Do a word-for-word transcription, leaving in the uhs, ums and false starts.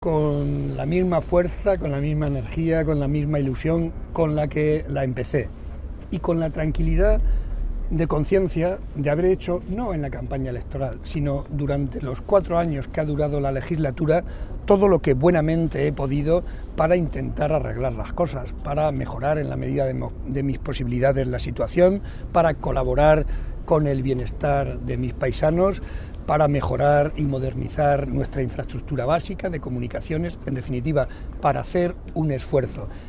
con la misma fuerza, con la misma energía, con la misma ilusión con la que la empecé y con la tranquilidad de conciencia de haber hecho, no en la campaña electoral, sino durante los cuatro años que ha durado la legislatura, todo lo que buenamente he podido para intentar arreglar las cosas, para mejorar en la medida de, mo- de mis posibilidades la situación, para colaborar con el bienestar de mis paisanos, para mejorar y modernizar nuestra infraestructura básica de comunicaciones, en definitiva, para hacer un esfuerzo.